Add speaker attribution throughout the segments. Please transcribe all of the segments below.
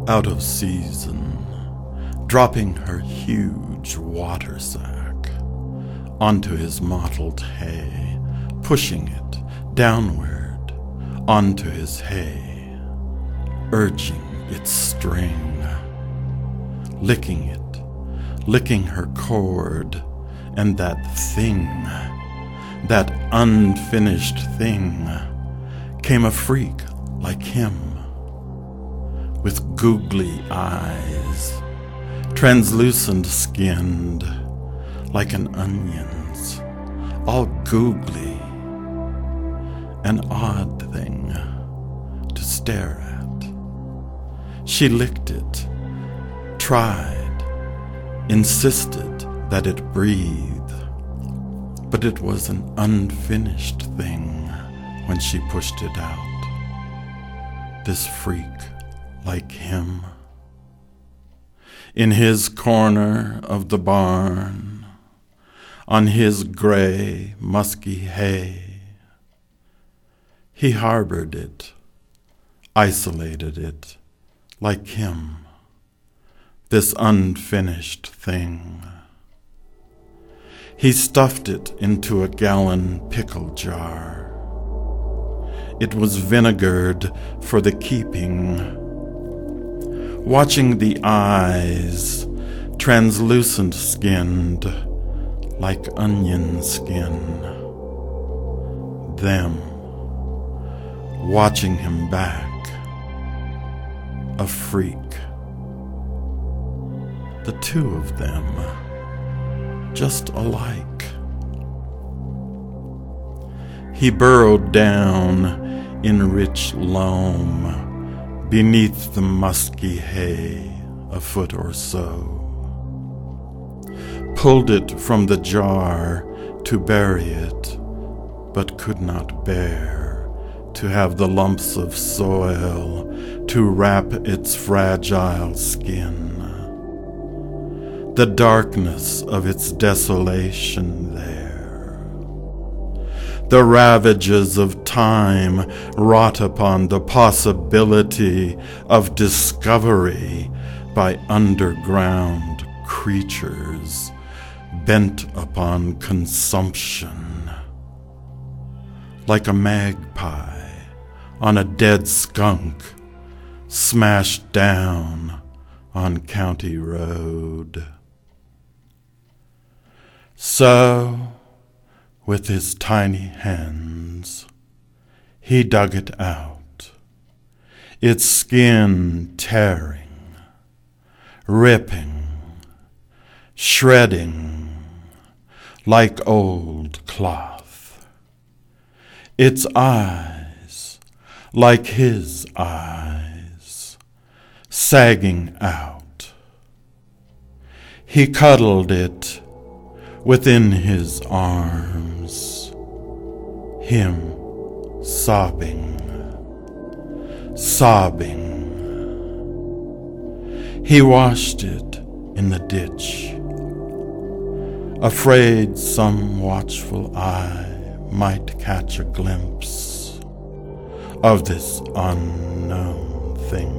Speaker 1: out of season, dropping her huge water sack onto his mottled hay, pushing it downward onto his hay, urging its string, licking her cord, and that thing, that unfinished thing, came a freak like him, with googly eyes, translucent skinned, like an onion's, all googly, an odd thing to stare at. She licked it, tried, insisted that it breathe, but it was an unfinished thing when she pushed it out. This freak like him, in his corner of the barn, on his gray, musky hay, he harbored it, isolated it, like him, this unfinished thing. He stuffed it into a gallon pickle jar. It was vinegared for the keeping. Watching the eyes, translucent skinned, like onion skin. Them, watching him back, a freak. The two of them, just alike. He burrowed down in rich loam beneath the musky hay a foot or so, pulled it from the jar to bury it, but could not bear to have the lumps of soil to wrap its fragile skin. The darkness of its desolation there. The ravages of time wrought upon the possibility of discovery by underground creatures bent upon consumption. Like a magpie on a dead skunk smashed down on County Road. So, with his tiny hands, he dug it out, its skin tearing, ripping, shredding like old cloth. Its eyes, like his eyes, sagging out. He cuddled it within his arms, him sobbing. He washed it in the ditch, afraid some watchful eye might catch a glimpse of this unknown thing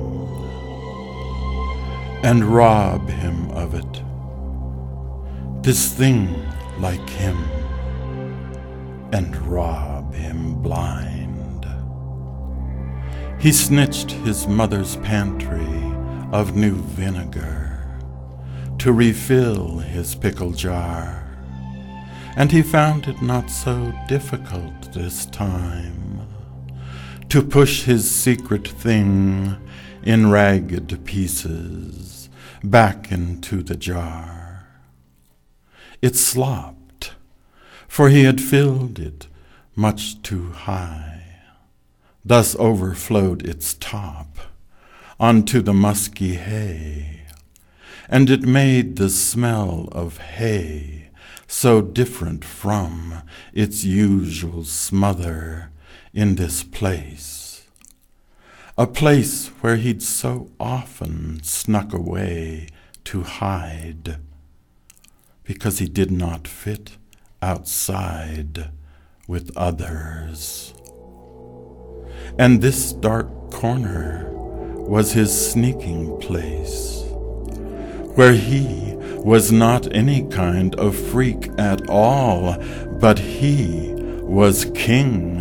Speaker 1: and rob him of it. This thing like him, and rob him blind. He snitched his mother's pantry of new vinegar to refill his pickle jar, and he found it not so difficult this time to push his secret thing in ragged pieces back into the jar. It slopped, for he had filled it much too high. Thus overflowed its top onto the musky hay, and it made the smell of hay so different from its usual smother in this place, a place where he'd so often snuck away to hide, because he did not fit outside with others. And this dark corner was his sneaking place, where he was not any kind of freak at all, but he was king.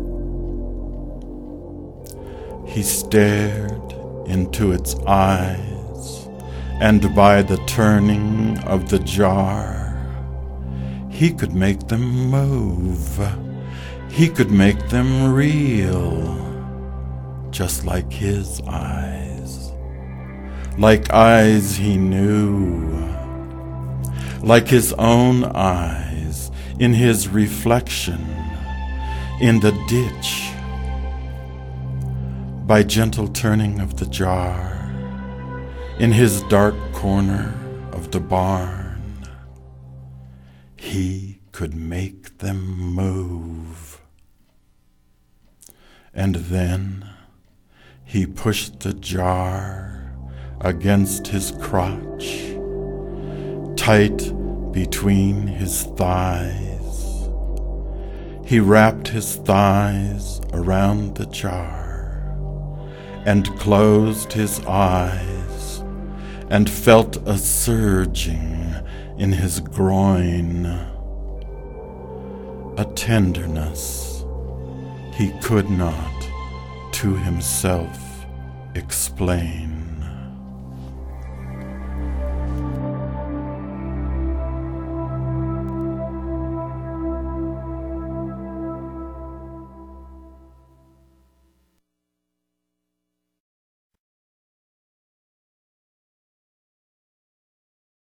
Speaker 1: He stared into its eyes, and by the turning of the jar, he could make them move. He could make them real, just like his eyes, like eyes he knew, like his own eyes in his reflection in the ditch. By gentle turning of the jar in his dark corner of the barn, he could make them move. And then he pushed the jar against his crotch, tight between his thighs. He wrapped his thighs around the jar and closed his eyes and felt a surging in his groin, a tenderness he could not to himself explain.